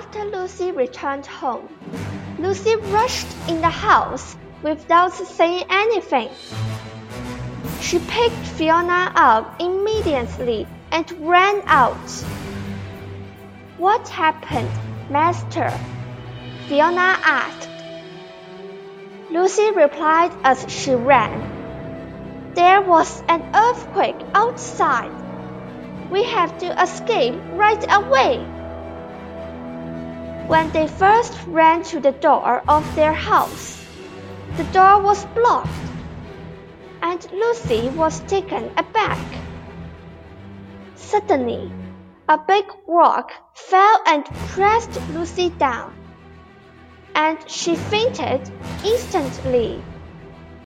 After Lucy returned home, Lucy rushed in the house without saying anything. She picked Fiona up immediately and ran out. "What happened, Master?" Fiona asked. Lucy replied as she ran. "There was an earthquake outside. We have to escape right away." When they first ran to the door of their house, the door was blocked, and Lucy was taken aback. Suddenly, a big rock fell and pressed Lucy down, and she fainted instantly.